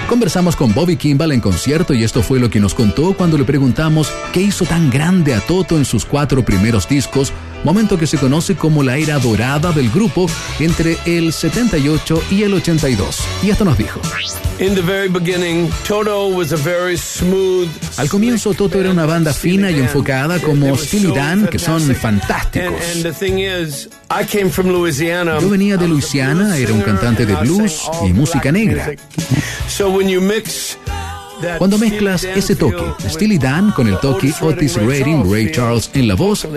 Conversamos con Bobby Kimball en concierto y esto fue lo que nos contó cuando le preguntamos qué hizo tan grande a Toto en sus 4 primeros discos, momento que se conoce como la era dorada del grupo entre el 78 y el 82. Y esto nos dijo. Al comienzo Toto era una banda fina y enfocada como Steely Dan, que son fantásticos. Yo venía de Luisiana, era un cantante de blues y música negra. Cuando mezclas ese toque, Steely Dan, con el toque Otis Redding, Ray Charles en la voz,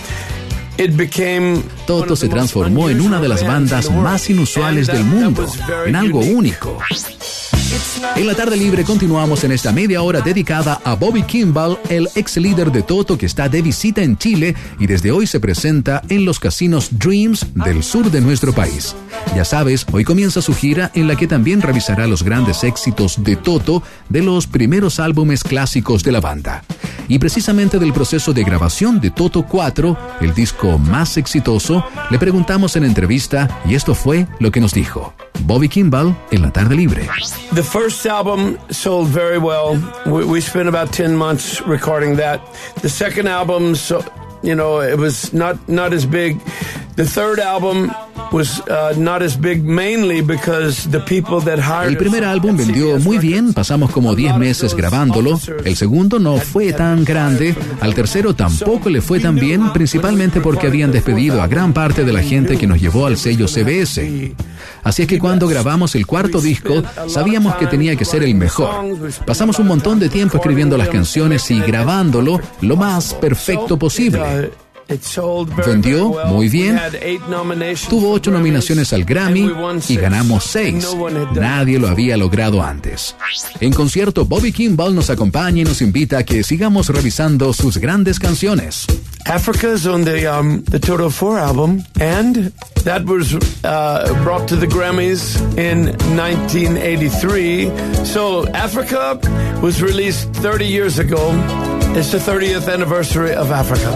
Toto se transformó en una de las bandas más inusuales del mundo, en algo único. En la tarde libre continuamos en esta media hora dedicada a Bobby Kimball, el ex líder de Toto que está de visita en Chile y desde hoy se presenta en los casinos Dreams del sur de nuestro país. Ya sabes, hoy comienza su gira en la que también revisará los grandes éxitos de Toto de los primeros álbumes clásicos de la banda. Y precisamente del proceso de grabación de Toto 4, el disco más exitoso, le preguntamos en entrevista y esto fue lo que nos dijo. Bobby Kimball en la tarde libre. The first album sold very well. We spent about 10 months recording that. The second album, it was not as big. The third album was not as big, mainly because the people that hired. El primer álbum vendió muy bien, pasamos como 10 meses grabándolo. El segundo no fue tan grande, al tercero tampoco le fue tan bien, principalmente porque habían despedido a gran parte de la gente que nos llevó al sello CBS. Así es que cuando grabamos el cuarto disco, sabíamos que tenía que ser el mejor. Pasamos un montón de tiempo escribiendo las canciones y grabándolo lo más perfecto posible. Vendió muy bien, tuvo 8 nominaciones al Grammy y ganamos 6. Nadie lo había logrado antes. En concierto, Bobby Kimball nos acompaña y nos invita a que sigamos revisando sus grandes canciones. Africa is on the Toto 4 album, and that was brought to the Grammys in 1983. So Africa was released 30 years ago. It's the 30th anniversary of Africa.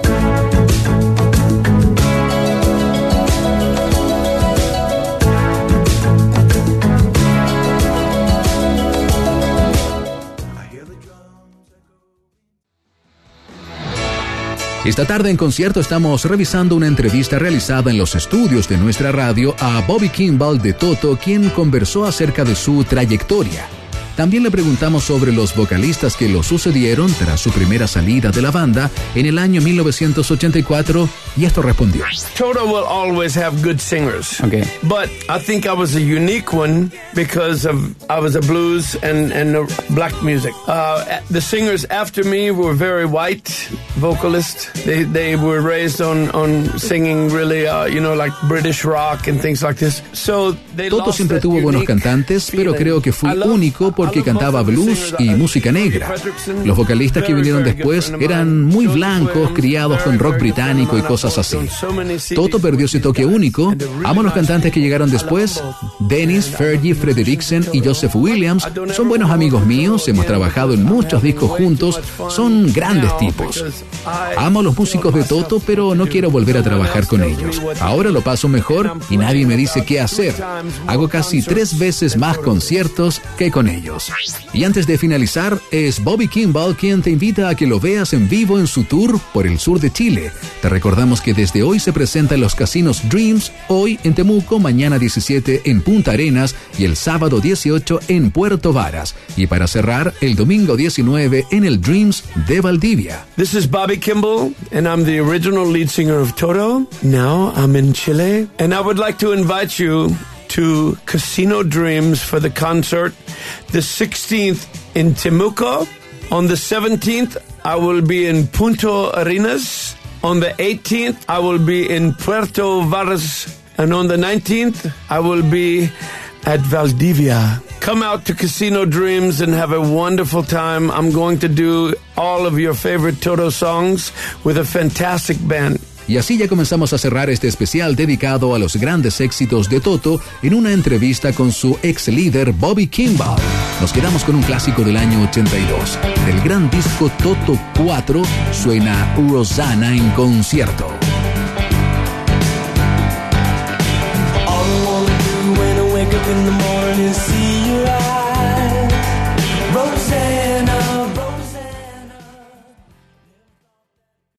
Esta tarde en concierto estamos revisando una entrevista realizada en los estudios de nuestra radio a Bobby Kimball de Toto, quien conversó acerca de su trayectoria. También le preguntamos sobre los vocalistas que lo sucedieron tras su primera salida de la banda en el año 1984 y esto respondió. Toto will always have good singers. Okay. But I think I was a unique one because I was a blues and a black music. The singers after me were very white vocalists. They were raised on singing really, like British rock and things like this. So they Toto siempre tuvo buenos cantantes, pero creo que fui único porque cantaba blues y música negra. Los vocalistas que vinieron después eran muy blancos, criados con rock británico y cosas así. Toto perdió ese toque único. Amo los cantantes que llegaron después. Dennis, Fergie, Frederiksen y Joseph Williams son buenos amigos míos, hemos trabajado en muchos discos juntos, son grandes tipos. Amo a los músicos de Toto, pero no quiero volver a trabajar con ellos. Ahora lo paso mejor y nadie me dice qué hacer. Hago casi 3 veces más conciertos que con ellos. Y antes de finalizar, es Bobby Kimball quien te invita a que lo veas en vivo en su tour por el sur de Chile. Te recordamos que desde hoy se presenta en los casinos Dreams, hoy en Temuco, mañana 17 en Punta Arenas y el sábado 18 en Puerto Varas. Y para cerrar, el domingo 19 en el Dreams de Valdivia. This is Bobby Kimball, and I'm the original lead singer of Toto. Now I'm in Chile, and I would like to invite you to Casino Dreams for the concert. The 16th in Temuco. On the 17th, I will be in Punta Arenas. On the 18th, I will be in Puerto Varas. And on the 19th, I will be at Valdivia. Come out to Casino Dreams and have a wonderful time. I'm going to do all of your favorite Toto songs with a fantastic band. Y así ya comenzamos a cerrar este especial dedicado a los grandes éxitos de Toto en una entrevista con su ex líder Bobby Kimball. Nos quedamos con un clásico del año 82. Del gran disco Toto 4 suena Rosanna en concierto. All I wanna do when I wake up in the morning